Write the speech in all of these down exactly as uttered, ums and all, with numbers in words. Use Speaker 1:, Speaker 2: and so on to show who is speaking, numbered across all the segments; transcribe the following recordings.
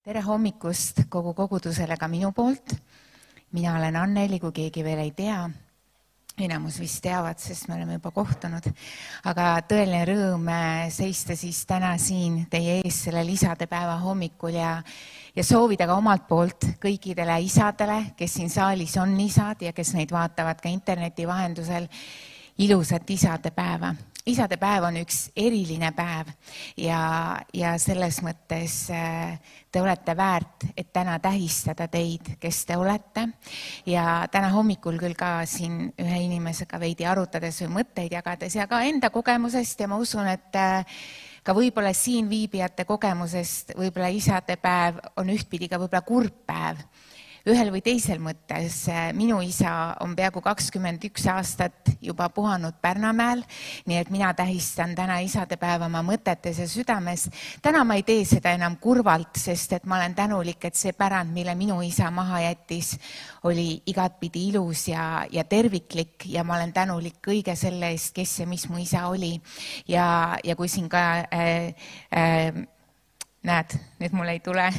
Speaker 1: Tere hommikust kogu kogudusele ka minu poolt. Mina olen Anneli, kui keegi veel ei tea. Enamus vist teavad, sest me oleme juba kohtunud. Aga tõeline rõõm seista siis täna siin teie ees sellel isadepäeva hommikul ja, ja soovida ka omalt poolt kõikidele isadele, kes siin saalis on isad ja kes neid vaatavad ka interneti vahendusel, ilusat isadepäeva. Isadepäev on üks eriline päev ja, ja selles mõttes te olete väärt, et täna tähistada teid, kes te olete. Ja täna hommikul küll ka siin ühe inimesega veidi arutades või mõtteid jagades ja ka enda kogemusest ja ma usun, et ka võib-olla siin viibijate kogemusest võib-olla isadepäev on ühtpidi ka võib-olla kurb päev. Ühel või teisel mõttes. Minu isa on peaaegu kakskümmend üks aastat juba puhanud Pärnamäel, nii et mina tähistan täna isadepäeva oma mõtetes ja südames. Täna ma ei tee seda enam kurvalt, sest et ma olen tänulik, et see pärand, mille minu isa maha jättis, oli igatpidi ilus ja, ja terviklik ja ma olen tänulik kõige selle eest, kes ja mis mu isa oli. Ja, ja kui siin ka äh, äh, näed, nüüd mul ei tule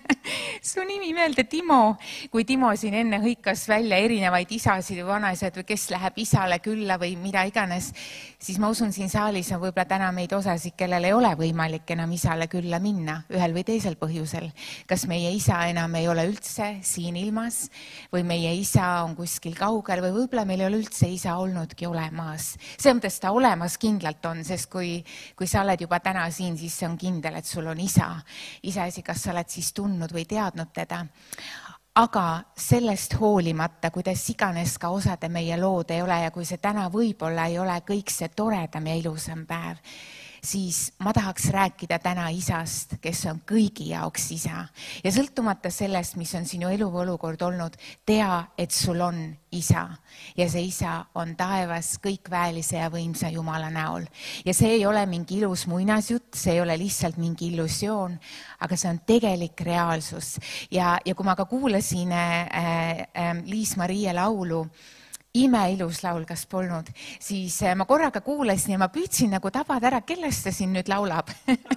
Speaker 1: su nimi meelde, Timo. Kui Timo siin enne hõikas välja erinevaid isasid või vanaisad või kes läheb isale külla või mida iganes, siis ma usun, siin saalis on võib-olla täna meid osasid, kellel ei ole võimalik enam isale külla minna ühel või teisel põhjusel. Kas meie isa enam ei ole üldse siin ilmas või meie isa on kuskil kaugel või võib-olla meil ei ole üldse isa olnudki olemas. See mõttes ta olemas kindlalt on, sest kui, kui sa oled juba täna siin, siis see on kindel, et sul on isa. Iseasi, kas sa oled siis tundnud või teadnud teda. Aga sellest hoolimata, kuidas iganes ka osade meie lood ei ole ja kui see täna võib-olla ei ole kõik see toredam ja ilusam päev, siis ma tahaks rääkida täna isast, kes on kõigi jaoks isa. Ja sõltumata sellest, mis on sinu elu või olukord olnud, tea, et sul on isa. Ja see isa on taevas kõikväelise ja võimsa Jumala näol. Ja see ei ole mingi ilus muinasjutt, see ei ole lihtsalt mingi illusioon, aga see on tegelik reaalsus. Ja, ja kui ma ka kuulasin äh, äh, Liis-Marie laulu, imeilus laul, kas polnud, siis ma korraga kuulasin ja ma püüdsin nagu tabada ära, kellest ta siin nüüd laulab.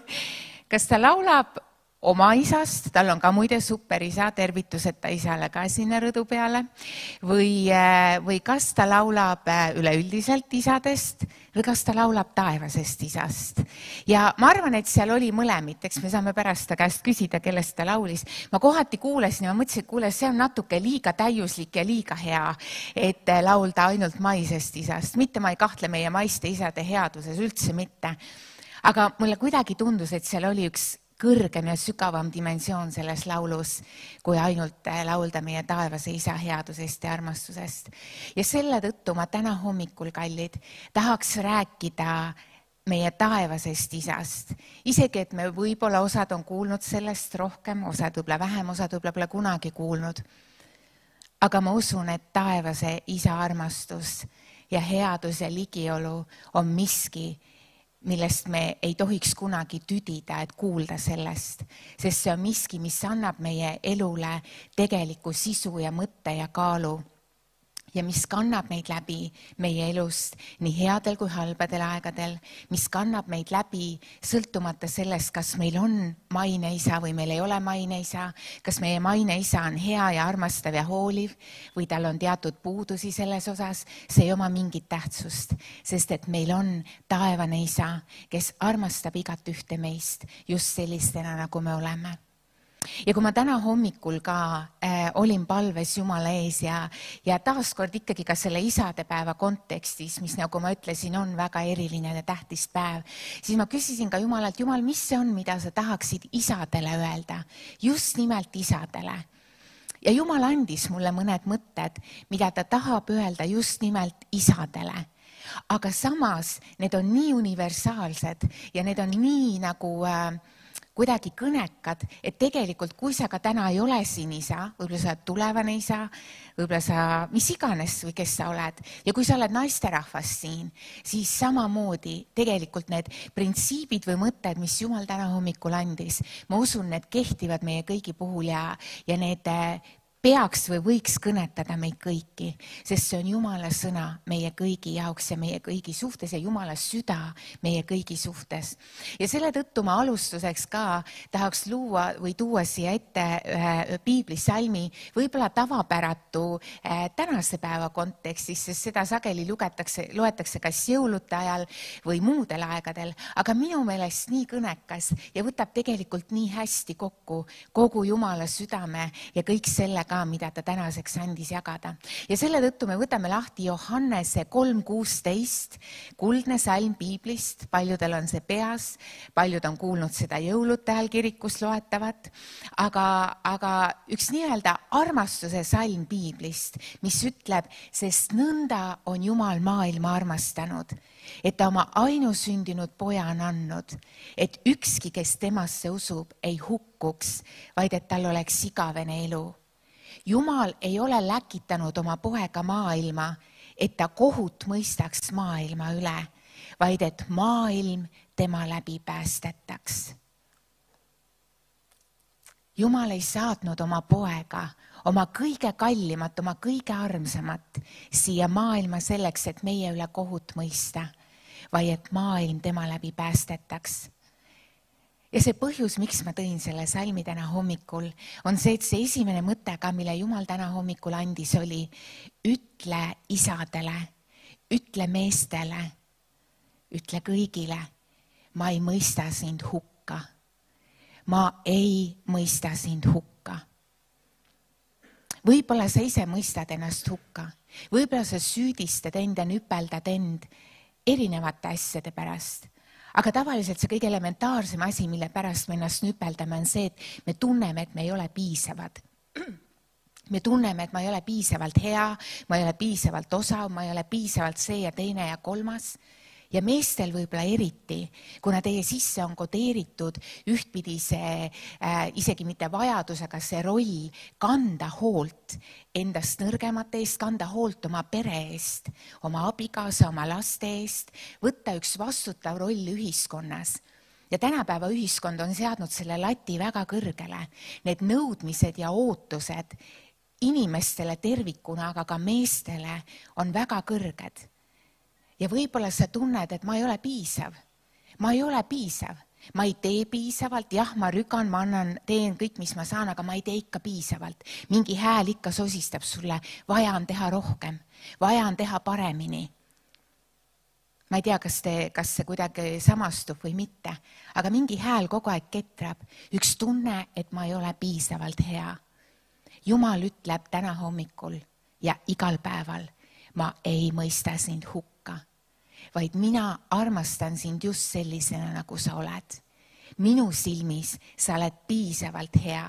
Speaker 1: Kas ta laulab oma isast, tal on ka muide super isa, tervituseta isale ka sinna rõdu peale, või, või kas ta laulab üleüldiselt isadest või kas ta laulab taevasest isast. Ja ma arvan, et seal oli mõlemit, eks me saame pärast ta käest küsida, kellest ta laulis. Ma kohati kuulasin ja ma mõtlesin, et kuule, see on natuke liiga täiuslik ja liiga hea, et laulda ainult maisest isast. Mitte ma ei kahtle meie maiste isade headuses, üldse mitte. Aga mulle kuidagi tundus, et seal oli üks kõrgem ja sügavam dimensioon selles laulus, kui ainult laulda meie taevase isa headusest ja armastusest. Ja selle tõttu ma täna hommikul, kallid, tahaks rääkida meie taevasest isast. Isegi, et me võib-olla osad on kuulnud sellest rohkem, osad võib-olla vähem, osad võib-olla pole kunagi kuulnud. Aga ma usun, et taevase isa armastus ja headus ja ligiolu on miski, millest me ei tohiks kunagi tüdida, et kuulda sellest, sest see on miski, mis annab meie elule tegeliku sisu ja mõtte ja kaalu ja mis kannab meid läbi meie elust nii headel kui halbadel aegadel, mis kannab meid läbi sõltumata sellest, kas meil on maine isa või meil ei ole maine isa, kas meie maine isa on hea ja armastav ja hooliv või tal on teatud puudusi selles osas, see ei oma mingit tähtsust, sest et meil on taevane isa, kes armastab igat ühte meist just sellistena, nagu me oleme. Ja kui ma täna hommikul ka äh, olin palves Jumala ees ja, ja taaskord ikkagi ka selle isadepäeva kontekstis, mis nagu ma ütlesin, on väga eriline ja tähtis päev, siis ma küsisin ka Jumalalt, Jumal, mis see on, mida sa tahaksid isadele öelda, just nimelt isadele. Ja Jumal andis mulle mõned mõtted, mida ta tahab öelda just nimelt isadele. Aga samas need on nii universaalsed ja need on nii nagu äh, kuidagi kõnekad, et tegelikult kui sa ka täna ei ole siin isa, võib-olla sa oled tulevane isa, võib-olla sa, mis iganes või kes sa oled, ja kui sa oled naisterahvas siin, siis samamoodi tegelikult need printsiibid või mõtted, mis Jumal täna hommikul andis, ma usun, need kehtivad meie kõigi puhul ja, ja need peaks või võiks kõnetada meid kõiki, sest see on Jumala sõna meie kõigi jaoks ja meie kõigi suhtes ja Jumala süda meie kõigi suhtes. Ja selle tõttu ma alustuseks ka tahaks luua või tuua siia ette ühe piiblisalmi, võib-olla tavapäratu äh, tänase päeva kontekstis, sest seda sageli lugetakse, loetakse kas jõulude ajal või muudel aegadel, aga minu meelest nii kõnekas ja võtab tegelikult nii hästi kokku kogu Jumala südame ja kõik sellega, mida ta tänaseks andis jagada. Ja selle tõttu me võtame lahti Johannese kolm kuusteist, kuldne salm piiblist, paljudel on see peas, paljud on kuulnud seda jõulude ajal kirikus loetavat, aga, aga üks nii-öelda armastuse salm piiblist, mis ütleb, sest nõnda on Jumal maailma armastanud, et ta oma ainusündinud poja on andnud, et ükski, kes temasse usub, ei hukkuks, vaid et tal oleks igavene elu. Jumal ei ole läkitanud oma poega maailma, et ta kohut mõistaks maailma üle, vaid et maailm tema läbi päästetaks. Jumal ei saatnud oma poega, oma kõige kallimat, oma kõige armsamat siia maailma selleks, et meie üle kohut mõista, vaid et maailm tema läbi päästetaks. Ja see põhjus, miks ma tõin selle salmi täna hommikul, on see, et see esimene mõte ka, mille Jumal täna hommikul andis, oli ütle isadele, ütle meestele, ütle kõigile, ma ei mõista sind hukka. Ma ei mõista sind hukka. Võib-olla sa ise mõistad ennast hukka. Võib-olla sa süüdistad end ja nüpeldad end erinevate asjade pärast. Aga tavaliselt see kõige elementaarsem asi, mille pärast me ennast nüpeldame, on see, et me tunneme, et me ei ole piisavad. Me tunneme, et ma ei ole piisavalt hea, ma ei ole piisavalt osav, ma ei ole piisavalt see ja teine ja kolmas. Ja meestel võib-olla eriti, kuna teie sisse on kodeeritud ühtpidi see äh, isegi mitte vajadus, aga see roll kanda hoolt endast nõrgemate eest, kanda hoolt oma pere eest, oma abikaasa, oma laste eest, võtta üks vastutav roll ühiskonnas. Ja tänapäeva ühiskond on seadnud selle lati väga kõrgele. Need nõudmised ja ootused inimestele tervikuna, aga ka meestele on väga kõrged. Ja võib-olla sa tunned, et ma ei ole piisav. Ma ei ole piisav. Ma ei tee piisavalt. Jah, ma rügan, ma annan, teen kõik, mis ma saan, aga ma ei tee ikka piisavalt. Mingi hääl ikka sosistab sulle. Vaja on teha rohkem. Vaja on teha paremini. Ma ei tea, kas, te, kas see kuidagi samastub või mitte, aga mingi hääl kogu aeg ketrab. Üks tunne, et ma ei ole piisavalt hea. Jumal ütleb täna hommikul ja igal päeval, ma ei mõista sind hukka. Vaid mina armastan sind just sellisena, nagu sa oled. Minu silmis sa oled piisavalt hea.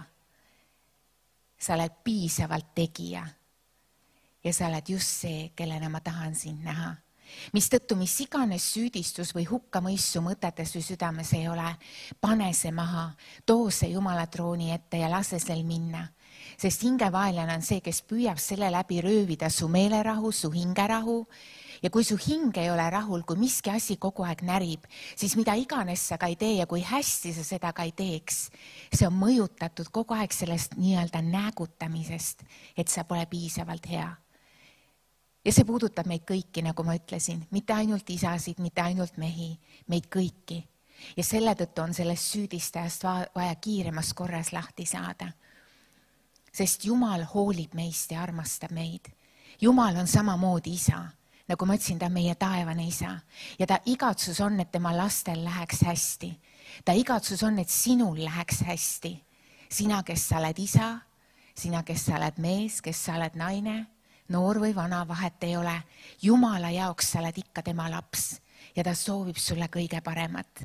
Speaker 1: Sa oled piisavalt tegija. Ja sa oled just see, kellena ma tahan sind näha. Mistõttu mis iganes süüdistus või hukkamõissu mõtetes või südames ei ole, pane see maha, too see Jumala trooni ette ja lase sel minna. Sest hingevaenlane on see, kes püüab selle läbi röövida su meelerahu, su hingerahu. Ja kui su hing ei ole rahul, kui miski asi kogu aeg närib, siis mida iganes sa ka ei tee ja kui hästi sa seda ka ei teeks, see on mõjutatud kogu aeg sellest nii-öelda näägutamisest, et sa pole piisavalt hea. Ja see puudutab meid kõiki, nagu ma ütlesin, mitte ainult isasid, mitte ainult mehi, meid kõiki. Ja selle tõttu on sellest süüdistajast vaja kiiremas korras lahti saada. Sest Jumal hoolib meist ja armastab meid. Jumal on samamoodi isa. Nagu ma ütlesin, ta on meie taevane isa. Ja ta igatsus on, et tema lastel läheks hästi. Ta igatsus on, et sinul läheks hästi. Sina, kes sa oled isa, sina, kes sa oled mees, kes sa oled naine, noor või vana, vahet ei ole. Jumala jaoks sa oled ikka tema laps ja ta soovib sulle kõige paremat.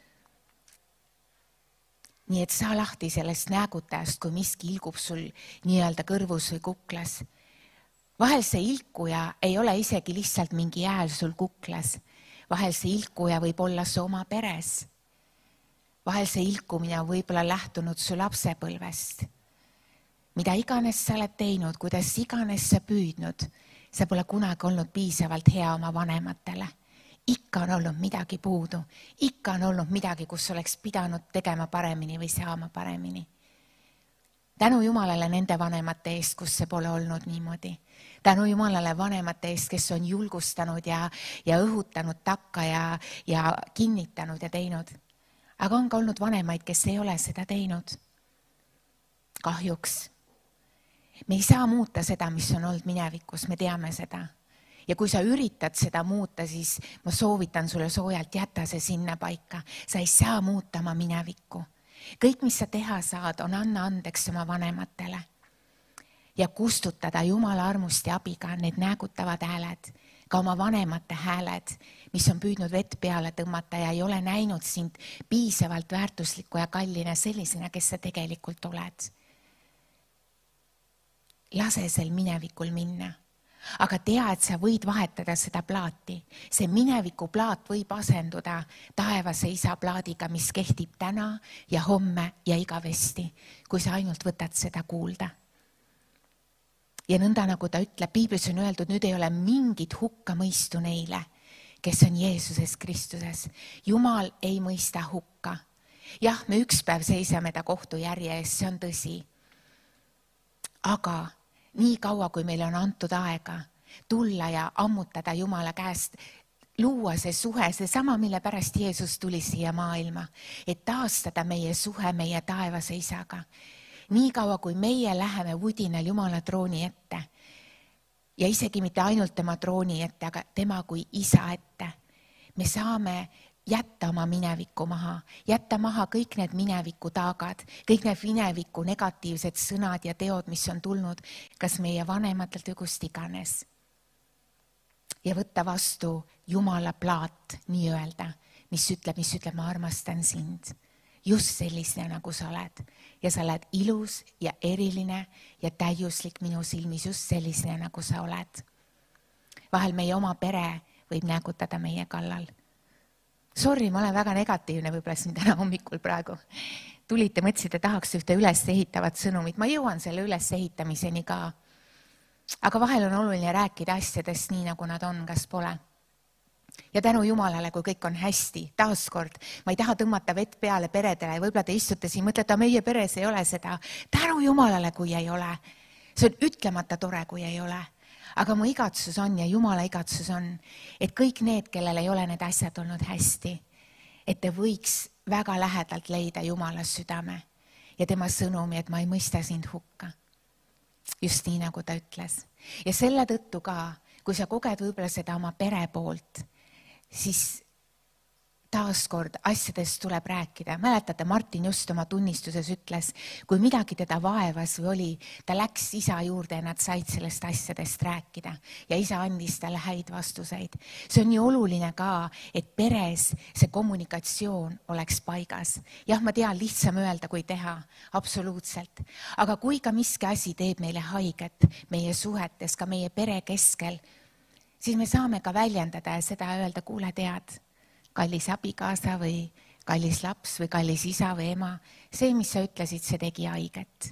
Speaker 1: Nii et saa lahti sellest näägutajast, kui miski ilgub sul nii-öelda kõrvus või kuklas. Vahel see ilkuja ei ole isegi lihtsalt mingi hääl sul kuklas. Vahel see ilkuja võib olla su oma peres. Vahel see ilkumine on võib-olla lähtunud su lapsepõlvest. Mida iganes sa oled teinud, kuidas iganes sa püüdnud, sa pole kunagi olnud piisavalt hea oma vanematele. Ikka on olnud midagi puudu. Ikka on olnud midagi, kus oleks pidanud tegema paremini või saama paremini. tänu Jumalale nende vanemate eest, kus see pole olnud niimoodi. Tänu Jumalale vanemate eest, kes on julgustanud ja, ja õhutanud takka ja, ja kinnitanud ja teinud. Aga on ka olnud vanemaid, kes ei ole seda teinud. Kahjuks. Me ei saa muuta seda, mis on olnud minevikus, me teame seda. Ja kui sa üritad seda muuta, siis ma soovitan sulle soojalt, jätta see sinna paika. Sa ei saa muuta oma minevikku. Kõik, mis sa teha saad, on anna andeks oma vanematele ja kustutada Jumala armust ja abiga need näägutavad hääled, ka oma vanemate hääled, mis on püüdnud vett peale tõmmata ja ei ole näinud sind piisavalt väärtusliku ja kallina sellisena, kes sa tegelikult oled. Lase sel minevikul minna, aga tea, et sa võid vahetada seda plaati. See mineviku plaat võib asenduda taevase isa plaadiga, mis kehtib täna ja homme ja igavesti, kui sa ainult võtad seda kuulda. Ja nõnda nagu ta ütleb, Piiblis on öeldud, nüüd ei ole mingit hukkamõistu neile, kes on Jeesuses Kristuses. Jumal ei mõista hukka. Jah, me üks päev seisame ta kohtujärje ees, see on tõsi. Aga nii kaua, kui meile on antud aega tulla ja ammutada Jumala käest, luua see suhe, see sama, mille pärast Jeesus tuli siia maailma, et taastada meie suhe meie taevase isaga. Nii kaua, kui meie läheme vudinal Jumala trooni ette ja isegi mitte ainult tema trooni ette, aga tema kui isa ette, me saame jätta oma mineviku maha, jätta maha kõik need mineviku taagad, kõik need mineviku negatiivsed sõnad ja teod, mis on tulnud, kas meie vanematelt või kust iganes. Ja võtta vastu Jumala plaat, nii öelda, mis ütleb, mis ütleb, ma armastan sind. Just sellisena, nagu sa oled. Ja sa oled ilus ja eriline ja täiuslik minu silmis, just sellisena, nagu sa oled. Vahel meie oma pere võib näägutada meie kallal. Sorry, ma olen väga negatiivne võib-olla siin täna hommikul praegu. Tulite, mõtlesite, tahaks ühte üles ehitavat sõnumit. Ma jõuan selle üles ehitamiseni ka. Aga vahel on oluline rääkida asjadest nii, nagu nad on, kas pole. Ja tänu Jumalale, kui kõik on hästi, taaskord, ma ei taha tõmmata vett peale peredele, võib-olla te istute siin, mõtlete, meie peres ei ole seda. Tänu Jumalale, kui ei ole. See on ütlemata tore, kui ei ole. Aga mu igatsus on ja Jumala igatsus on, et kõik need, kellel ei ole need asjad olnud hästi, et te võiks väga lähedalt leida Jumala südame ja tema sõnumi, et ma ei mõista sind hukka. Just nii, nagu ta ütles. Ja selle tõttu ka, kui sa koged võib-olla seda oma pere poolt, siis taaskord asjadest tuleb rääkida. Mäletate, Martin just oma tunnistuses ütles, kui midagi teda vaevas või oli, ta läks isa juurde ja nad said sellest asjadest rääkida. Ja isa andis talle häid vastuseid. See on nii oluline ka, et peres see kommunikatsioon oleks paigas. Jah, ma tean, lihtsam öelda kui teha, absoluutselt. Aga kui ka miski asi teeb meile haiget meie suhetes, ka meie pere keskel, siis me saame ka väljendada ja seda öelda, kuule tead, kallis abikaasa või kallis laps või kallis isa või ema, see, mis sa ütlesid, see tegi haiget.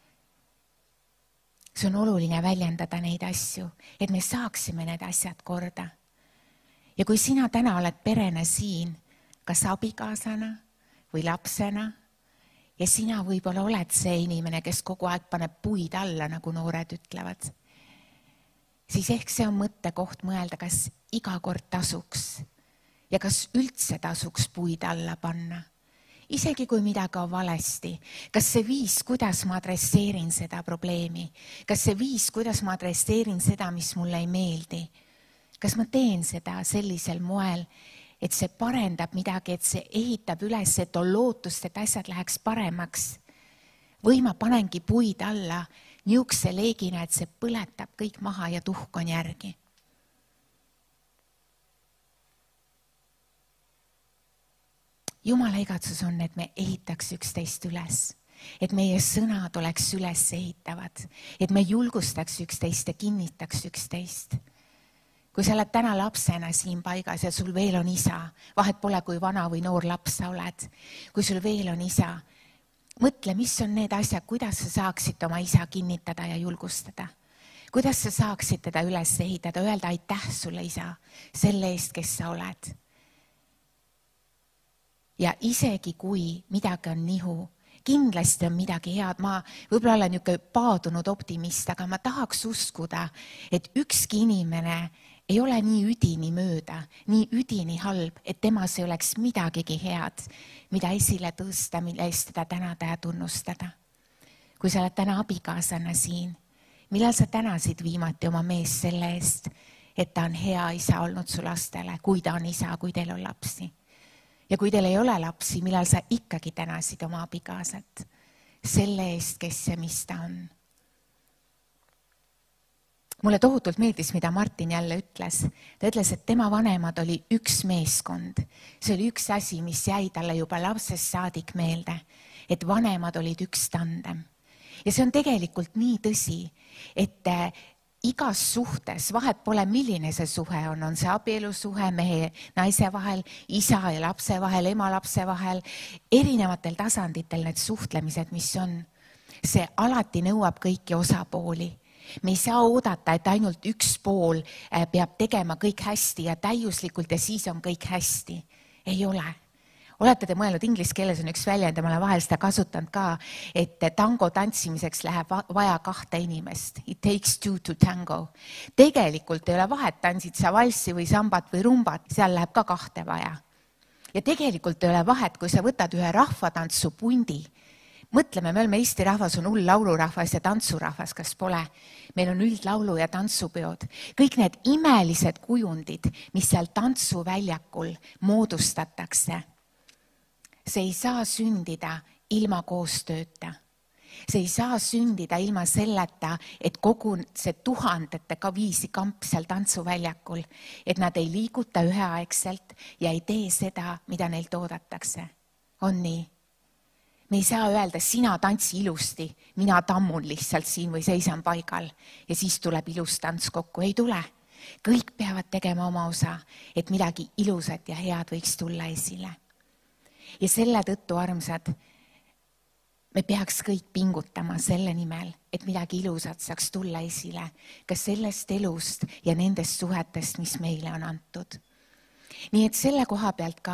Speaker 1: See on oluline väljendada neid asju, et me saaksime need asjad korda. Ja kui sina täna oled perena siin, kas abikaasana või lapsena, ja sina võib-olla oled see inimene, kes kogu aeg paneb puid alla, nagu noored ütlevad, siis ehk see on mõttekoht mõelda, kas iga kord tasuks ja kas üldse tasuks puid alla panna. Isegi kui midagi on valesti, kas see viis, kuidas ma adresseerin seda probleemi, kas see viis, kuidas ma adresseerin seda, mis mulle ei meeldi, kas ma teen seda sellisel moel, et see parendab midagi, et see ehitab üles, et on lootust, et asjad läheks paremaks, või ma panengi puid alla niukse leegina, et see põletab kõik maha ja tuhk on järgi. Jumala igatsus on, et me ehitaks üksteist üles, et meie sõnad oleks üles ehitavad, et me julgustaks üksteist ja kinnitaks üksteist. Kui sa oled täna lapsena siin paigas ja sul veel on isa, vahet pole, kui vana või noor laps sa oled, kui sul veel on isa, mõtle, mis on need asjad, kuidas sa saaksid oma isa kinnitada ja julgustada. Kuidas sa saaksid teda üles ehitada, öelda aitäh sulle isa selle eest, kes sa oled. Ja isegi kui midagi on nihu, kindlasti on midagi head, ma võib-olla olen niisugune paadunud optimist, aga ma tahaks uskuda, et ükski inimene ei ole nii üdini mööda, nii üdini halb, et temas ei oleks midagigi head, mida esile tõsta, mille eest teda tänada ja tunnustada. Kui sa oled täna abikaasana siin, millal sa tänasid viimati oma mees selle eest, et ta on hea isa olnud su lastele, kui ta on isa, kui teil on lapsi? Ja kui teil ei ole lapsi, millal sa ikkagi tänasid oma abikaasat selle eest, kes ja mis ta on? Mulle tohutult meeldis, mida Martin jälle ütles. Ta ütles, et tema vanemad oli üks meeskond. See oli üks asi, mis jäi talle juba lapsest saadik meelde, et vanemad olid üks tandem. Ja see on tegelikult nii tõsi, et igas suhtes, vahet pole milline see suhe on, on see abielusuhe mehe naise vahel, isa ja lapse vahel, ema lapse vahel, erinevatel tasanditel need suhtlemised, mis on. See alati nõuab kõiki osapooli. Me ei saa oodata, et ainult üks pool peab tegema kõik hästi ja täiuslikult ja siis on kõik hästi. Ei ole. Olete te mõelnud, inglise keeles on üks väljend ja ma olen vahel seda kasutanud ka, et tango tantsimiseks läheb vaja kahte inimest. It takes two to tango. Tegelikult ei ole vahet, tantsid sa valssi või sambat või rumbat, seal läheb ka kahte vaja. Ja tegelikult ei ole vahet, kui sa võtad ühe rahvatantsu pundi. Mõtleme, me oleme Eesti rahvas, on hull laulurahvas ja tantsurahvas, kas pole? Meil on üldlaulu ja tantsupeod. Kõik need imelised kujundid, mis seal tantsuväljakul moodustatakse, see ei saa sündida ilma koostööta. See ei saa sündida ilma selleta, et kogu see tuhandete ka viisi kamp seal tantsuväljakul, et nad ei liiguta üheaegselt ja ei tee seda, mida neilt oodatakse. On nii? Me ei saa öelda, sina tantsi ilusti, mina tammun lihtsalt siin või seisan paigal ja siis tuleb ilus tants kokku. Ei tule. Kõik peavad tegema oma osa, et midagi ilusat ja head võiks tulla esile. Ja selle tõttu, armsad, me peaks kõik pingutama selle nimel, et midagi ilusat saaks tulla esile, ka sellest elust ja nendest suhetest, mis meile on antud. Nii et selle koha pealt ka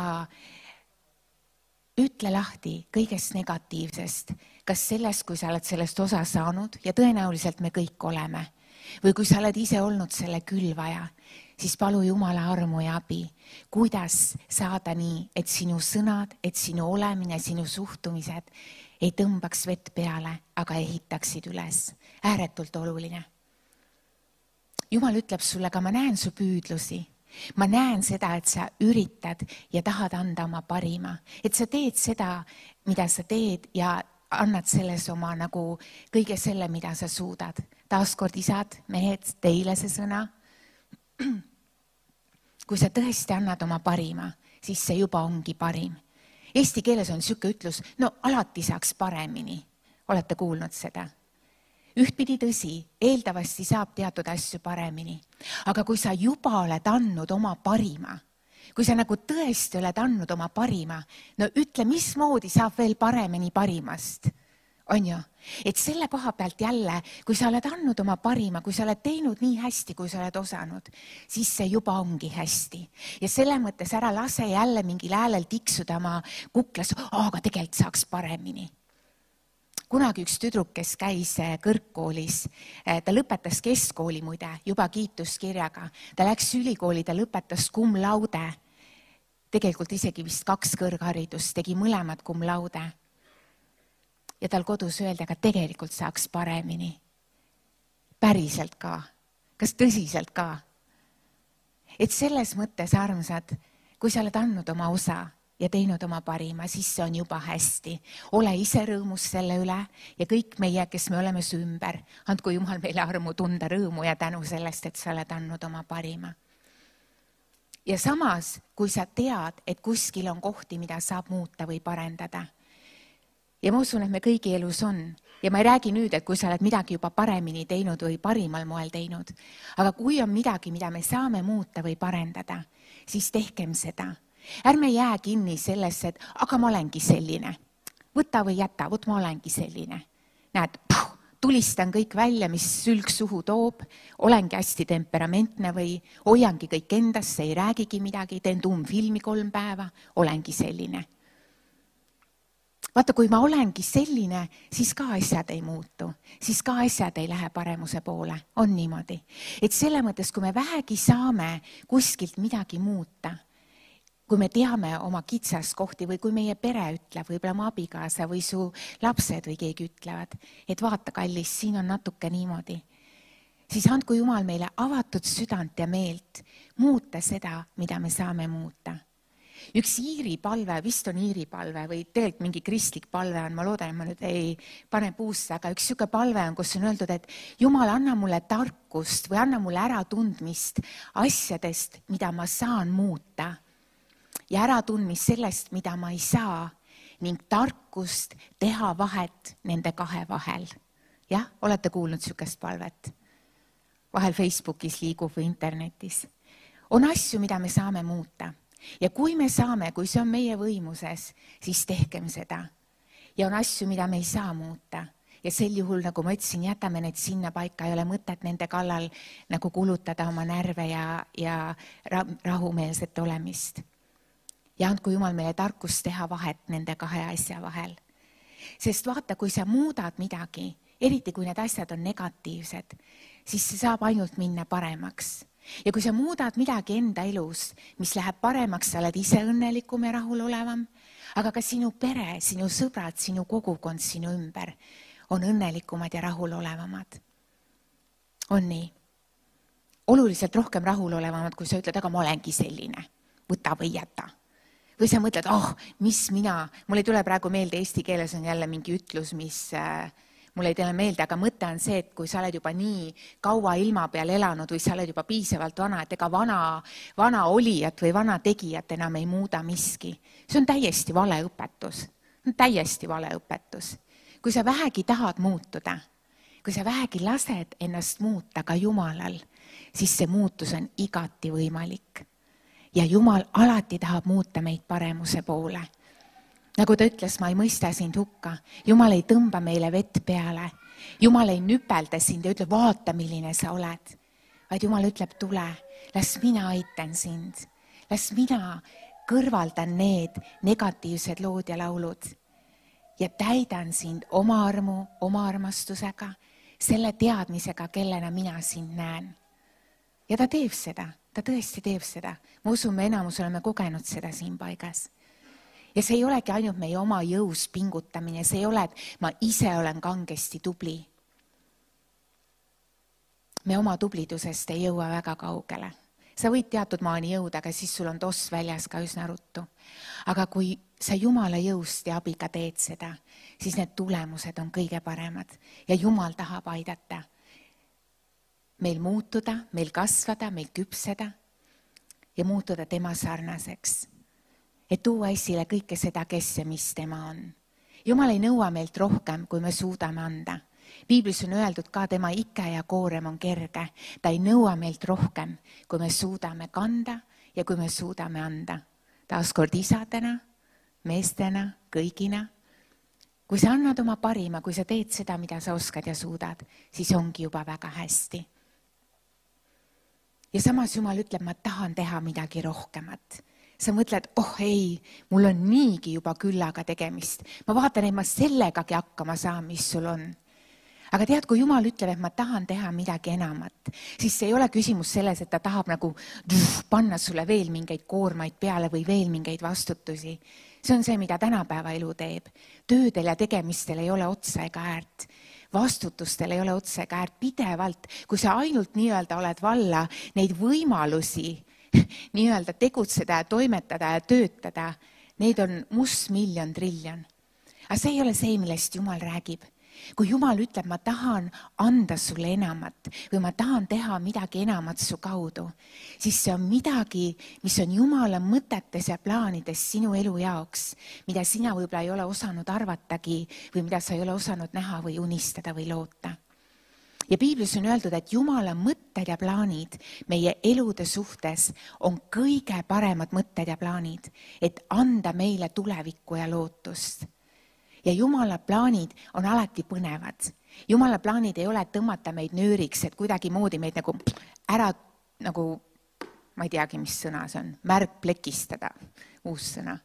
Speaker 1: ütle lahti kõigest negatiivsest, kas sellest, kui sa oled sellest osa saanud, ja tõenäoliselt me kõik oleme, või kui sa oled ise olnud selle külvaja, siis palu Jumala armu ja abi, kuidas saada nii, et sinu sõnad, et sinu olemine, sinu suhtumised ei tõmbaks vett peale, aga ehitaksid üles. Ääretult oluline. Jumal ütleb sulle ka, ma näen su püüdlusi. Ma näen seda, et sa üritad ja tahad anda oma parima. Et sa teed seda, mida sa teed ja annad selles oma nagu kõige selle, mida sa suudad. Taaskord isad, mehed, teile see sõna. Kui sa tõesti annad oma parima, siis see juba ongi parim. Eesti keeles on siuke ütlus, no alati saaks paremini. Olete kuulnud seda? Ühtpidi tõsi, eeldavasti saab teatud asju paremini. Aga kui sa juba oled andnud oma parima, kui sa nagu tõesti oled andnud oma parima, no ütle, mismoodi saab veel paremini parimast? On ju? Et selle koha pealt jälle, kui sa oled andnud oma parima, kui sa oled teinud nii hästi, kui sa oled osanud, siis see juba ongi hästi. Ja selle mõttes ära lase jälle mingil häälel tiksuda oma kuklas, aga tegelikult saaks paremini. Kunagi üks tüdruk, kes käis kõrgkoolis, ta lõpetas keskkooli muide, juba kiituskirjaga. Ta läks ülikooli, ta lõpetas cum laude. Tegelikult isegi vist kaks kõrgharidust, tegi mõlemad cum laude. Ja tal kodus öelda, aga tegelikult saaks paremini. Päriselt ka. Kas tõsiselt ka? Et selles mõttes, armsad, kui sa oled andnud oma osa ja teinud oma parima, siis see on juba hästi. Ole ise rõõmus selle üle ja kõik meie, kes me oleme su ümber, andku Jumal meile armu tunda rõõmu ja tänu sellest, et sa oled andnud oma parima. Ja samas, kui sa tead, et kuskil on kohti, mida saab muuta või parendada, ja ma usun, et me kõigi elus on. Ja ma ei räägi nüüd, et kui sa oled midagi juba paremini teinud või parimal moel teinud. Aga kui on midagi, mida me saame muuta või parendada, siis tehkem seda. Ärme jää kinni sellesse, et aga ma olengi selline. Võta või jäta, võt ma olengi selline. Näed, puh, tulistan kõik välja, mis sülg suhu toob, olengi hästi temperamentne või hoiangi kõik endasse, ei räägigi midagi, teen tuum filmi kolm päeva, olengi selline. vaata, kui ma olengi selline, siis ka asjad ei muutu, siis ka asjad ei lähe paremuse poole, on niimoodi. Et selle mõttes, kui me vähegi saame kuskilt midagi muuta, kui me teame oma kitsaskohti või kui meie pere ütleb, võib-olla oma abikaasa või su lapsed või keegi ütlevad, et vaata, kallis, siin on natuke niimoodi, siis andku Jumal meile avatud südant ja meelt muuta seda, mida me saame muuta. Üks Iiri palve, vist on Iiri palve või tegelikult mingi kristlik palve on, ma loodan, et ma nüüd ei pane puusse, aga üks siuke palve on, kus on öeldud, et Jumal, anna mulle tarkust või anna mulle äratundmist asjadest, mida ma saan muuta. Ja äratundmist sellest, mida ma ei saa, ning tarkust teha vahet nende kahe vahel. Jah, olete kuulnud sükest palvet? Vahel Facebookis liigub või internetis. On asju, mida me saame muuta. Ja kui me saame, kui see on meie võimuses, siis tehkem seda. Ja on asju, mida me ei saa muuta. Ja sel juhul, nagu ma ütlesin, jätame need sinna paika, ei ole mõtet nende kallal nagu kulutada oma närve ja, ja rahumeelset olemist. Ja andku Jumal meile tarkust teha vahet nende kahe asja vahel. Sest vaata, kui sa muudad midagi, eriti kui need asjad on negatiivsed, siis see saab ainult minna paremaks. Ja kui sa muudad midagi enda elus, mis läheb paremaks, sa oled ise õnnelikum ja rahulolevam, aga ka sinu pere, sinu sõbrad, sinu kogukond sinu ümber on õnnelikumad ja rahulolevamad. On nii. Oluliselt rohkem rahulolevamad, kui sa ütled, aga ma olengi selline, võta või jäta. Või sa mõtled, oh, mis mina, mul ei tule praegu meelde, eesti keeles on jälle mingi ütlus, mis äh, mul ei tule meelde, aga mõte on see, et kui sa oled juba nii kaua ilma peal elanud või sa oled juba piisavalt vana, et ega vana, vana olijat või vana tegijat enam ei muuda miski. See on täiesti vale õpetus. See on täiesti vale õpetus. Kui sa vähegi tahad muutuda, kui sa vähegi lased ennast muuta ka Jumalal, siis see muutus on igati võimalik. Ja Jumal alati tahab muuta meid paremuse poole. Nagu ta ütles, ma ei mõista sind hukka. Jumal ei tõmba meile vett peale. Jumal ei nüpelda sind ja ütleb, vaata, milline sa oled. Vaid Jumal ütleb, tule, las mina aitan sind. Las mina kõrvaldan need negatiivsed lood ja laulud. Ja täidan sind oma armu, oma armastusega, selle teadmisega, kellena mina sind näen. Ja ta teeb seda, ta tõesti teeb seda. Ma usun, me enamus oleme kogenud seda siin paigas. Ja see ei olegi ainult meie oma jõus pingutamine, see ei ole, et ma ise olen kangesti tubli. Me oma tublidusest ei jõua väga kaugele. Sa võid teatud maani jõuda, aga siis sul on toss väljas ka üsna ruttu. Aga kui sa Jumala jõust ja abiga teed seda, siis need tulemused on kõige paremad. Ja Jumal tahab aidata meil muutuda, meil kasvada, meil küpseda ja muutuda tema sarnaseks. Et tuua esile kõike seda, kes ja mis tema on. Jumal ei nõua meilt rohkem, kui me suudame anda. Piiblis on öeldud ka, tema ike ja koorem on kerge. Ta ei nõua meilt rohkem, kui me suudame kanda ja kui me suudame anda. Taaskord isadena, meestena, kõigina. Kui sa annad oma parima, kui sa teed seda, mida sa oskad ja suudad, siis ongi juba väga hästi. Ja samas Jumal ütleb, ma tahan teha midagi rohkemat. Sa mõtled, oh ei, mul on niigi juba küllaga tegemist. Ma vaatan, et ma sellegagi hakkama saan, mis sul on. Aga tead, kui Jumal ütleb, et ma tahan teha midagi enamat, siis see ei ole küsimus selles, et ta tahab nagu panna sulle veel mingeid koormaid peale või veel mingeid vastutusi. See on see, mida tänapäeva elu teeb. Töödel ja tegemistel ei ole otsa ega äärt. Vastutustel ei ole otsa ega äärt pidevalt. Kui sa ainult nii-öelda oled valla neid võimalusi nii-öelda tegutseda ja toimetada ja töötada, neid on must miljon triljon. Aga see ei ole see, millest Jumal räägib. Kui Jumal ütleb, ma tahan anda sulle enamat või ma tahan teha midagi enamat su kaudu, siis see on midagi, mis on Jumala mõtetes ja plaanides sinu elu jaoks, mida sina võib-olla ei ole osanud arvatagi või mida sa ei ole osanud näha või unistada või loota. Ja Piiblis on öeldud, et Jumala mõtted ja plaanid meie elude suhtes on kõige paremad mõtted ja plaanid, et anda meile tulevikku ja lootust. Ja Jumala plaanid on alati põnevad. Jumala plaanid ei ole tõmmata meid nööriks, et kuidagi moodi meid nagu ära, nagu, ma ei teagi, mis sõna see on, märg plekistada, uus sõna.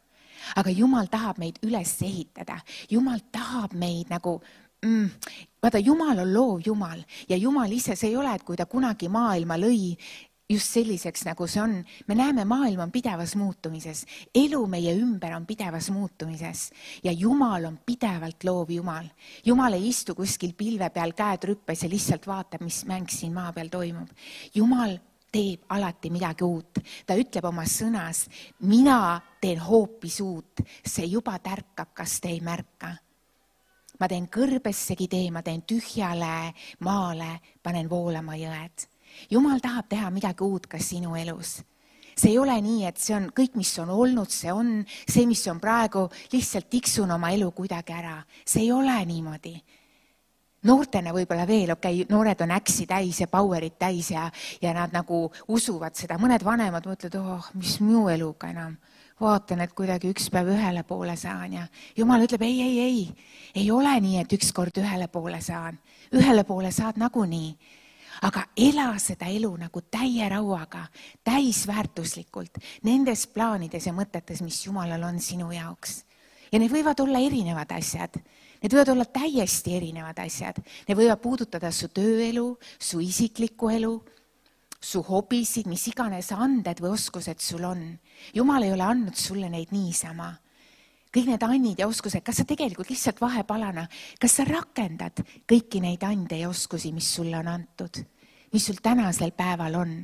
Speaker 1: aga Jumal tahab meid üles ehitada. Jumal tahab meid nagu, mm, vaata, Jumal on loov Jumal ja Jumal ise, see ei ole, et kui ta kunagi maailma lõi, just selliseks, nagu see on. Me näeme, maailm on pidevas muutumises. Elu meie ümber on pidevas muutumises. Ja Jumal on pidevalt loov Jumal. Jumal ei istu kuskil pilve peal käed rüppes ja lihtsalt vaatab, mis mäng siin maa peal toimub. Jumal teeb alati midagi uut. Ta ütleb oma sõnas, mina teen hoopis uut. See juba tärkab, kas te ei märka. Ma teen kõrbessegi tee, ma teen tühjale maale, panen voolama jõed. Jumal tahab teha midagi uut ka sinu elus. See ei ole nii, et see on kõik, mis on olnud, see on see, mis on praegu, lihtsalt tiksun oma elu kuidagi ära. See ei ole niimoodi. Noortena võib-olla veel, okei, okay, noored on äksi täis ja powerit täis ja, ja nad nagu usuvad seda. Mõned vanemad mõtlevad, oh, mis minu eluga enam. Vaatan, et kuidagi üks päev ühele poole saan ja Jumal ütleb, ei, ei, ei. Ei ole nii, et üks kord ühele poole saan. Ühele poole saad nagunii. Aga ela seda elu nagu täie rauaga, täisväärtuslikult, nendes plaanides ja mõtetes, mis Jumalal on sinu jaoks. Ja need võivad olla erinevad asjad. Need võivad olla täiesti erinevad asjad. Need võivad puudutada su tööelu, su isiklikku elu, su hobisid, mis iganes anded või oskused sul on. Jumal ei ole andnud sulle neid niisama. Kõik need annid ja oskused, kas sa tegelikult lihtsalt vahepalana, kas sa rakendad kõiki neid ande ja oskusi, mis sulle on antud, mis sul tänasel päeval on?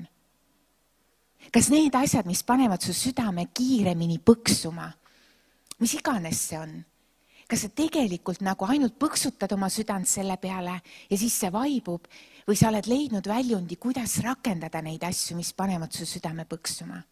Speaker 1: Kas need asjad, mis panevad su südame kiiremini põksuma, mis iganes see on? Kas sa tegelikult nagu ainult põksutad oma südant selle peale ja siis see vaibub või sa oled leidnud väljundi, kuidas rakendada neid asju, mis panevad su südame põksuma?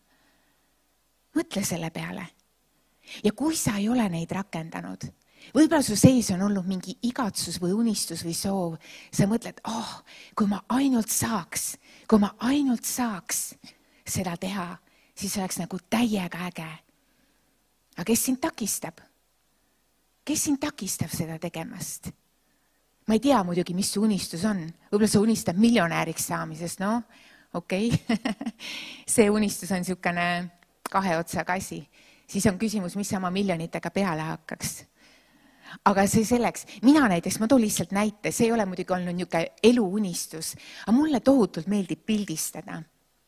Speaker 1: Mõtle selle peale. Ja kui sa ei ole neid rakendanud, võib-olla su sees on olnud mingi igatsus või unistus või soov, sa mõtled, oh, kui ma ainult saaks, kui ma ainult saaks seda teha, siis oleks nagu täiega äge. Aga kes sind takistab? Kes sind takistab seda tegemast? Ma ei tea muidugi, mis su unistus on. Võib-olla sa unistad miljonääriks saamisest, no okei. Okay. See unistus on niisugune kahe otsaga asi. Siis on küsimus, mis sama miljonitega peale hakkaks. Aga see selleks, mina näiteks, ma toon lihtsalt näite, see ei ole muidugi olnud niisugune eluunistus, aga mulle tohutult meeldib pildistada.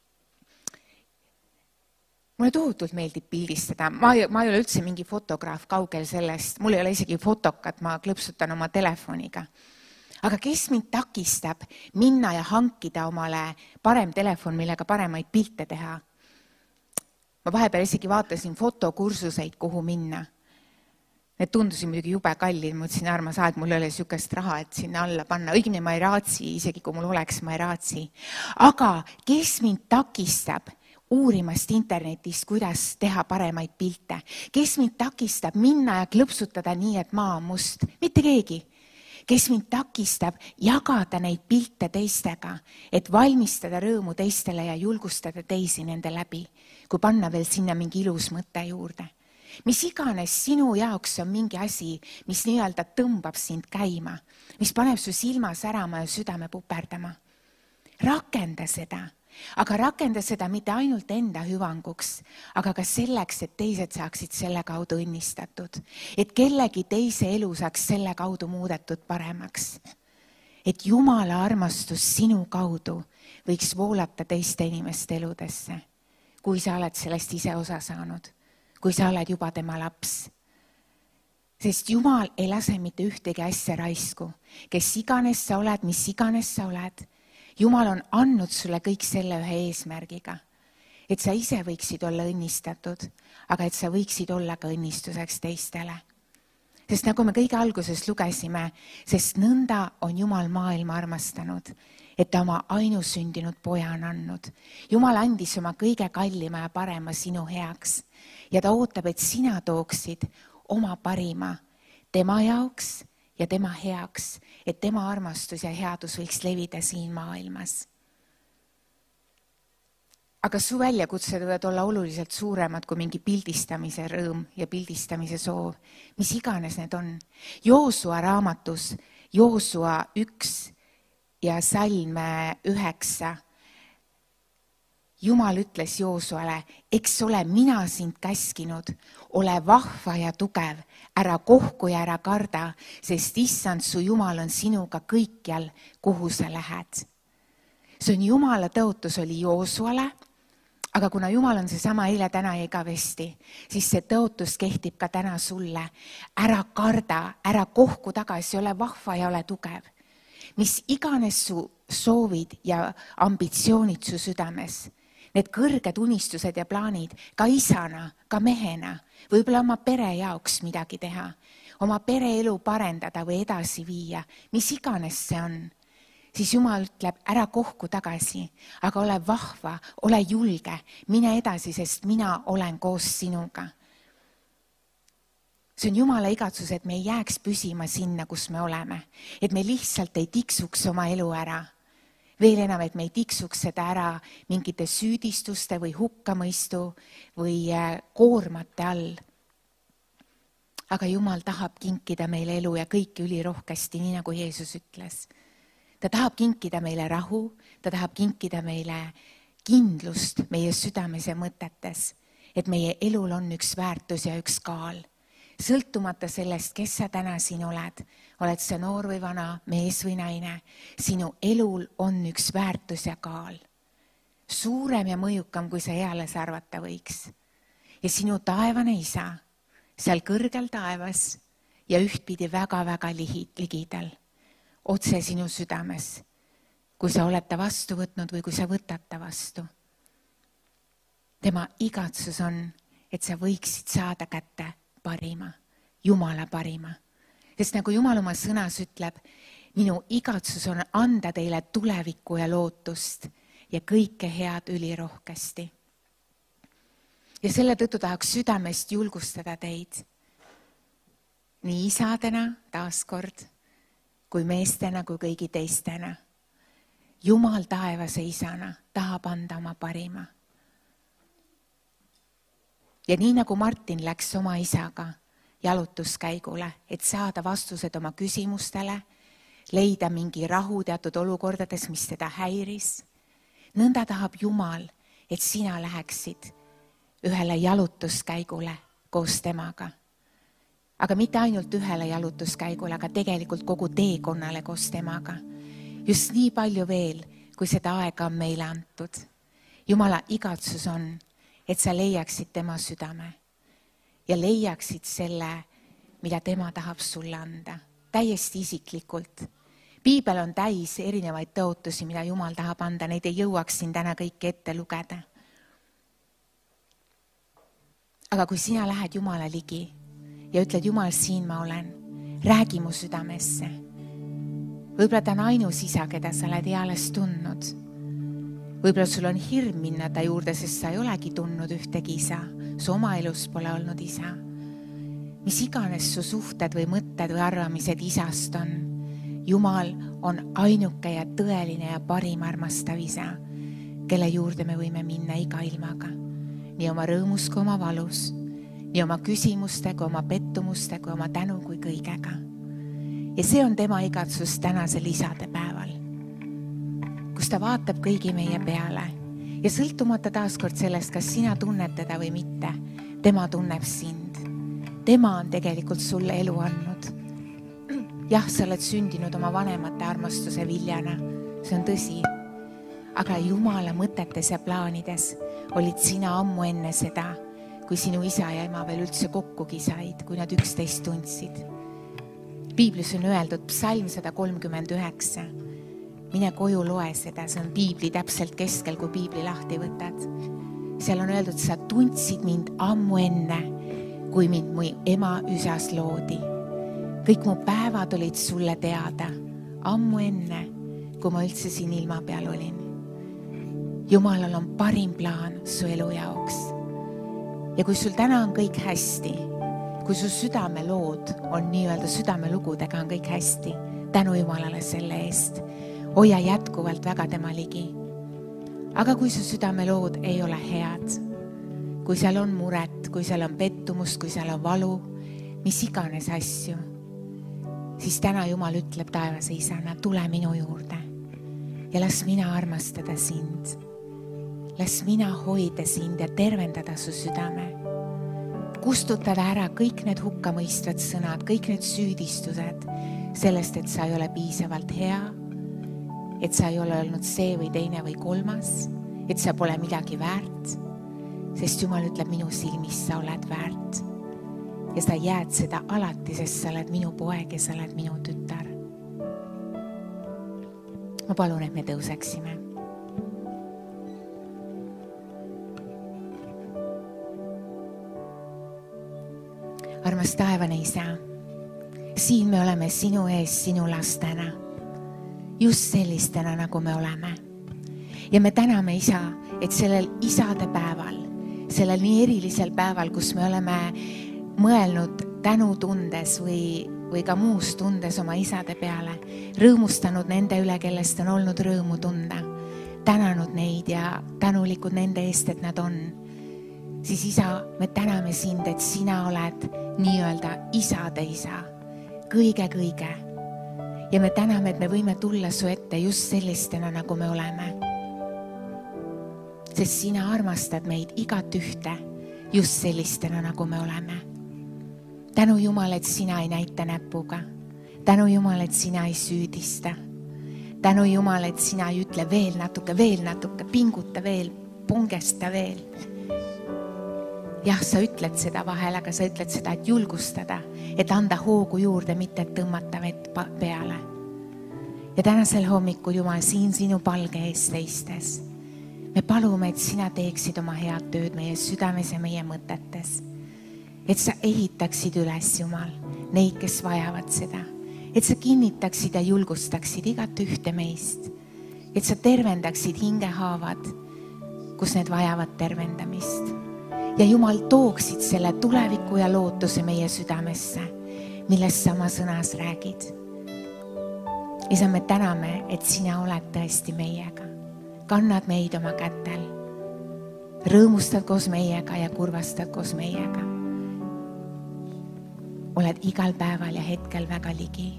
Speaker 1: Mulle tohutult meeldib pildistada, ma ei, ma ei ole üldse mingi fotograaf kaugel sellest, mul ei ole isegi fotokat, ma klõpsutan oma telefoniga. Aga kes mind takistab minna ja hankida omale parem telefon, millega paremaid pilte teha? Ma vahepeal isegi vaatasin fotokursuseid, kuhu minna. Need tundusid muidugi jube kallid, ma mõtlesin, armas aeg, mul ei ole niisugust raha, et sinna alla panna. Õigemini ma ei raatsi, isegi kui mul oleks, ma ei raatsi. Aga kes mind takistab uurimast internetist, kuidas teha paremaid pilte? Kes mind takistab minna ja klõpsutada nii, et maa on must? Mitte keegi. Kes mind takistab jagada neid pilte teistega, et valmistada rõõmu teistele ja julgustada teisi nende läbi, kui panna veel sinna mingi ilus mõte juurde. Mis iganes sinu jaoks on mingi asi, mis nii-öelda tõmbab sind käima, mis paneb su silma särama ja südame puperdama. Rakenda seda, aga rakenda seda mitte ainult enda hüvanguks, aga ka selleks, et teised saaksid selle kaudu õnnistatud. Et kellegi teise elu saaks selle kaudu muudetud paremaks. Et Jumala armastus sinu kaudu võiks voolata teiste inimeste eludesse, kui sa oled sellest ise osa saanud, kui sa oled juba tema laps. Sest Jumal ei lase mitte ühtegi asja raisku, kes iganes sa oled, mis iganes sa oled. Jumal on andnud sulle kõik selle ühe eesmärgiga, et sa ise võiksid olla õnnistatud, aga et sa võiksid olla ka õnnistuseks teistele. Sest nagu me kõige alguses lugesime, sest nõnda on Jumal maailma armastanud, et ta oma ainusündinud poja on andnud. Jumal andis oma kõige kallima ja parema sinu heaks ja ta ootab, et sina tooksid oma parima tema jaoks ja tema heaks, et tema armastus ja headus võiks levida siin maailmas. Aga su väljakutsed võivad olla oluliselt suuremad kui mingi pildistamise rõõm ja pildistamise soov, mis iganes need on. Joosua raamatus, Joosua üks ja salm üheksa. Jumal ütles Joosuale, eks ole mina sind käskinud, ole vahva ja tugev, ära kohku ja ära karda, sest issand su Jumal on sinuga kõikjal, kuhu sa lähed. See on Jumala tõotus oli Joosuale, aga kuna Jumal on seesama eile, täna ja igavesti, siis see tõotus kehtib ka täna sulle. Ära karda, ära kohku tagasi, ole vahva ja ole tugev. Mis iganes su soovid ja ambitsioonid su südames, need kõrged unistused ja plaanid, ka isana, ka mehena, võib-olla oma pere jaoks midagi teha, oma pereelu parendada või edasi viia, mis iganes see on, siis Jumal ütleb, ära kohku tagasi, aga ole vahva, ole julge, mine edasi, sest mina olen koos sinuga. See on Jumala igatsus, et me ei jääks püsima sinna, kus me oleme, et me lihtsalt ei tiksuks oma elu ära. Veel enam, et me ei tiksuks seda ära mingite süüdistuste või hukkamõistu või koormate all. Aga Jumal tahab kinkida meile elu ja kõike ülirohkesti, nii nagu Jeesus ütles. Ta tahab kinkida meile rahu, ta tahab kinkida meile kindlust meie südames ja mõtetes, et meie elul on üks väärtus ja üks kaal. Sõltumata sellest, kes sa täna siin oled, oled sa noor või vana, mees või naine, sinu elul on üks väärtus ja kaal. Suurem ja mõjukam, kui sa eales arvata võiks. Ja sinu taevane isa, seal kõrgel taevas ja ühtpidi väga-väga ligidal, otse sinu südames, kui sa oled ta vastu võtnud või kui sa võtad ta vastu. Tema igatsus on, et sa võiksid saada kätte parima, Jumala parima. Sest nagu Jumal oma sõnas ütleb, minu igatsus on anda teile tulevikku ja lootust ja kõike head ülirohkesti. Ja selle tõttu tahaks südamest julgustada teid, nii isadena taaskord, kui meestena, kui kõigi teistena. Jumal taevase isana tahab anda oma parima. Ja nii nagu Martin läks oma isaga jalutuskäigule, et saada vastused oma küsimustele, leida mingi rahu teatud olukordades, mis teda häiris, nõnda tahab Jumal, et sina läheksid ühele jalutuskäigule koos temaga. Aga mitte ainult ühele jalutuskäigule, aga tegelikult kogu teekonnale koos temaga. Just nii palju veel, kui seda aega on meile antud. Jumala igatsus on, et sa leiaksid tema südame ja leiaksid selle, mida tema tahab sulle anda, täiesti isiklikult. Piibel on täis erinevaid tõotusi, mida Jumal tahab anda, neid ei jõuaks siin täna kõike ette lugeda. Aga kui sina lähed Jumala ligi ja ütled, Jumal, siin ma olen, räägi mu südamesse. Võib-olla ta on ainus isa, keda sa oled eales tundnud. Võib-olla sul on hirm minna ta juurde, sest sa ei olegi tundnud ühtegi isa. Su oma elus pole olnud isa. Mis iganes su suhted või mõtted või arvamised isast on, Jumal on ainuke ja tõeline ja parim armastav isa, kelle juurde me võime minna iga ilmaga. Nii oma rõõmus kui oma valus, nii oma küsimuste kui oma pettumuste kui oma tänu kui kõigega. Ja see on tema igatsus tänasel isade päeval, kus ta vaatab kõigi meie peale ja sõltumata taaskord sellest, kas sina tunned teda või mitte, tema tunneb sind. Tema on tegelikult sulle elu andnud. Jah, sa oled sündinud oma vanemate armastuse viljana, see on tõsi. Aga Jumala mõtetes ja plaanides olid sina ammu enne seda, kui sinu isa ja ema veel üldse kokkugi said, kui nad üksteist tundsid. Piiblis on öeldud psalm sada kolmkümmend üheksa. Mine koju loe seda, see on Piibli täpselt keskel, kui Piibli lahti võtad. Seal on öeldud, sa tundsid mind ammu enne, kui mind mu ema üsas loodi. Kõik mu päevad olid sulle teada, ammu enne, kui ma üldse siin ilma peal olin. Jumalal on parim plaan su elu jaoks. Ja kui sul täna on kõik hästi, kui su südamelood on nii-öelda südamelugudega on kõik hästi, tänu Jumalale selle eest, hoia jätkuvalt väga tema ligi. Aga kui su südamelood ei ole head, kui seal on muret, kui seal on pettumust, kui seal on valu, mis iganes asju, siis täna Jumal ütleb taevase isana, tule minu juurde ja las mina armastada sind. las mina hoida sind ja tervendada su südame. Kustutada ära kõik need hukkamõistvad sõnad, kõik need süüdistused sellest, et sa ei ole piisavalt hea, et sa ei ole olnud see või teine või kolmas, et sa pole midagi väärt, sest Jumal ütleb, minu silmis sa oled väärt. Ja sa jääd seda alati, sest sa oled minu poeg ja sa oled minu tütar. Ma palun, et me tõuseksime. Armas taevane Isa, siin me oleme sinu ees, sinu lastena, just sellistena, nagu me oleme. Ja me täname, Isa, et sellel isade päeval, sellel nii erilisel päeval, kus me oleme mõelnud tänutundes või, või ka muus tundes oma isade peale, rõõmustanud nende üle, kellest on olnud rõõmu tunda, tänanud neid ja tänulikud nende eest, et nad on. Siis Isa, me täname sind, et sina oled nii-öelda isade isa, kõige-kõige. Ja me täname, et me võime tulla su ette just sellistena, nagu me oleme. Sest sina armastad meid igat ühte just sellistena, nagu me oleme. Tänu Jumal, et sina ei näita näpuga. Tänu Jumal, et sina ei süüdista. Tänu Jumal, et sina ei ütle veel natuke, veel natuke, pinguta veel, pungesta veel. Jah, sa ütled seda vahel, aga sa ütled seda, et julgustada, et anda hoogu juurde, mitte et tõmmata vett peale. Ja tänasel hommikul, Jumal, siin sinu palge ees seistes, me palume, et sina teeksid oma head tööd meie südames ja meie mõtetes. Et sa ehitaksid üles, Jumal, neid, kes vajavad seda. Et sa kinnitaksid ja julgustaksid igat ühte meist. Et sa tervendaksid hingehaavad, kus need vajavad tervendamist. Ja Jumal, tooksid selle tuleviku ja lootuse meie südamesse, millest sa oma sõnas räägid. Isa, me täname, et sina oled tõesti meiega. Kannad meid oma kätel. Rõõmustad koos meiega ja kurvastad koos meiega. Oled igal päeval ja hetkel väga ligi.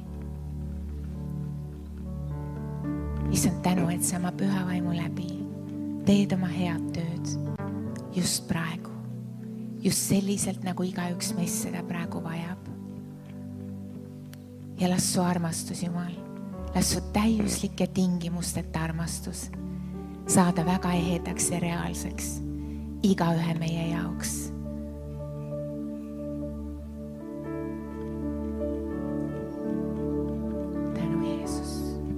Speaker 1: Issand, tänu, et sa oma püha vaimu läbi teed oma head tööd just praegu. Just selliselt, nagu igaüks meist seda praegu vajab. Ja las su armastus, Jumal, las su täiuslik ja tingimusteta armastus saada väga ehedaks ja reaalseks iga ühe meie jaoks. Tänu, Jeesus.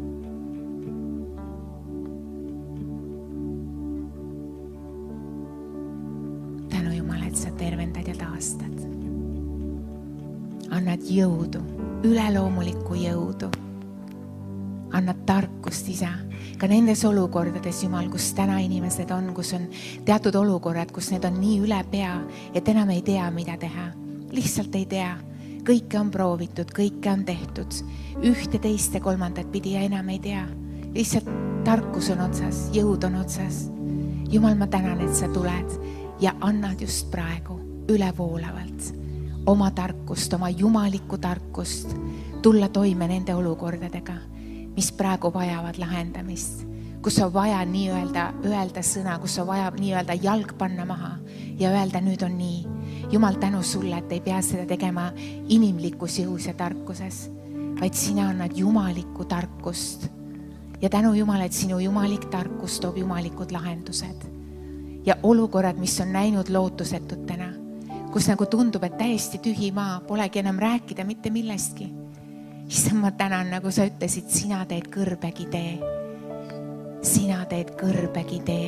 Speaker 1: Sa tervendad ja taastad. Annad jõudu, üleloomulikku jõudu. Annad tarkust, Isa, ka nendes olukordades, Jumal, kus täna inimesed on, kus on teatud olukorrad, kus need on nii üle pea, et enam ei tea, mida teha. Lihtsalt ei tea. Kõike on proovitud, kõike on tehtud. Ühte, teiste, kolmandat pidi ja enam ei tea. Lihtsalt tarkus on otsas, jõud on otsas. Jumal, ma tänan, et sa tuled ja annad just praegu ülevoolavalt oma tarkust, oma jumalikku tarkust tulla toime nende olukordadega, mis praegu vajavad lahendamist, kus on vaja nii-öelda öelda sõna, kus on vaja nii-öelda jalg panna maha ja öelda, nüüd on nii. Jumal, tänu sulle, et ei pea seda tegema inimlikus jõus ja tarkuses, vaid sina annad jumalikku tarkust. Ja tänu Jumal, et sinu jumalik tarkus toob jumalikud lahendused. Ja olukorrad, mis on näinud lootusetutena, kus nagu tundub, et täiesti tühi maa, polegi enam rääkida mitte millestki. Issand, ma tänan, nagu sa ütlesid, sina teed kõrbegi tee. Sina teed kõrbegi tee.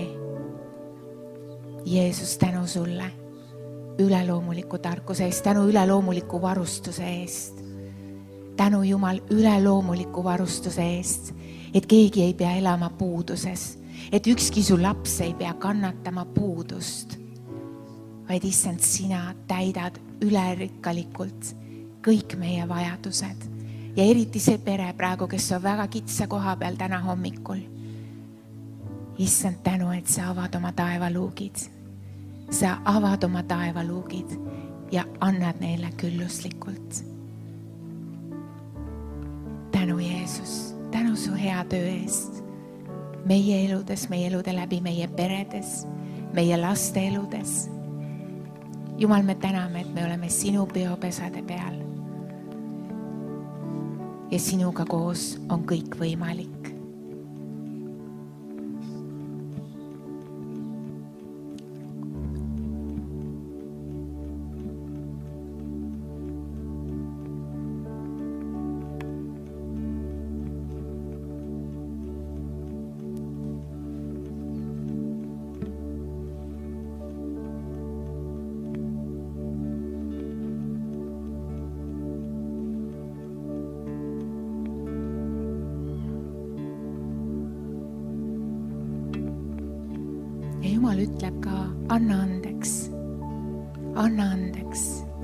Speaker 1: Jeesus, tänu sulle üleloomuliku tarkuse eest, tänu üleloomuliku varustuse eest. Tänu Jumal üleloomuliku varustuse eest, et keegi ei pea elama puuduses. Et ükski su laps ei pea kannatama puudust, vaid issand, sina täidad ülerikkalikult kõik meie vajadused. Ja eriti see pere praegu, kes on väga kitsa koha peal täna hommikul. Issand, tänu, et sa avad oma taevaluugid. Sa avad oma taevaluugid ja annad neile külluslikult. Tänu, Jeesus, tänu su hea töö eest. meie eludes, meie elude läbi, meie peredes, meie laste eludes. Jumal, me täname, et me oleme sinu peopesade peal. Ja sinuga koos on kõik võimalik. Jumal ütleb ka, anna andeks, anna andeks.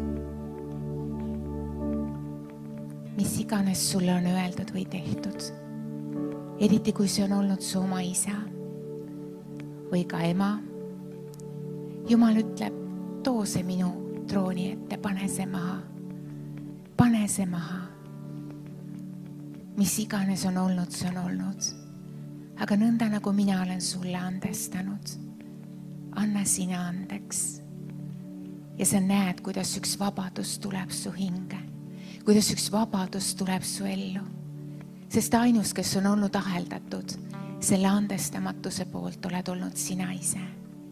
Speaker 1: Mis iganes sulle on öeldud või tehtud. Eriti kui see on olnud su oma isa või ka ema. Jumal ütleb, too see minu trooni ette, pane see maha, pane see maha. Mis iganes on olnud, see on olnud. Aga nõnda nagu mina olen sulle andestanud. Anna sina andeks. Ja sa näed, kuidas üks vabadus tuleb su hinge. Kuidas üks vabadus tuleb su ellu. Sest ainus, kes on olnud aheldatud, selle andestamatuse poolt oled olnud sina ise.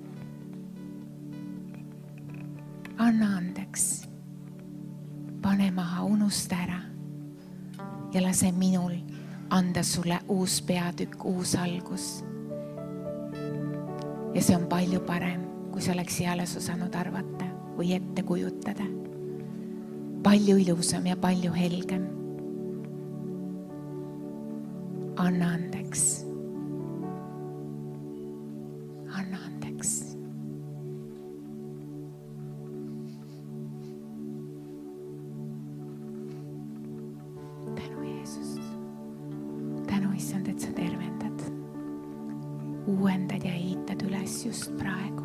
Speaker 1: Anna andeks. Pane maha, unusta ära. Ja lase minul anda sulle uus peatükk, uus algus. Ja see on palju parem, kui sa oleks alles osanud arvata või ette kujutada. Palju ilusam ja palju helgem. Anna andeks. Anna andeks. Tänu Jeesus. Tänu issand, et sa tervendad. Uuendad ja ehitad üles just praegu.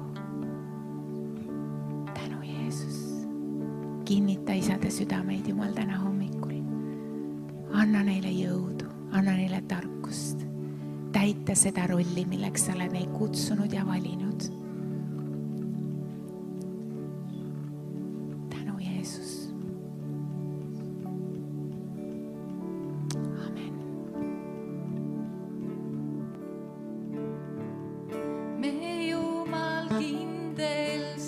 Speaker 1: Tänu Jeesus. Kinnita isade südameid, Jumal, täna hommikul. Anna neile jõudu, anna neile tarkust. Täita seda rolli, milleks sa oled neid kutsunud ja valinud. Tänu Jeesus.
Speaker 2: Me Jumal kindel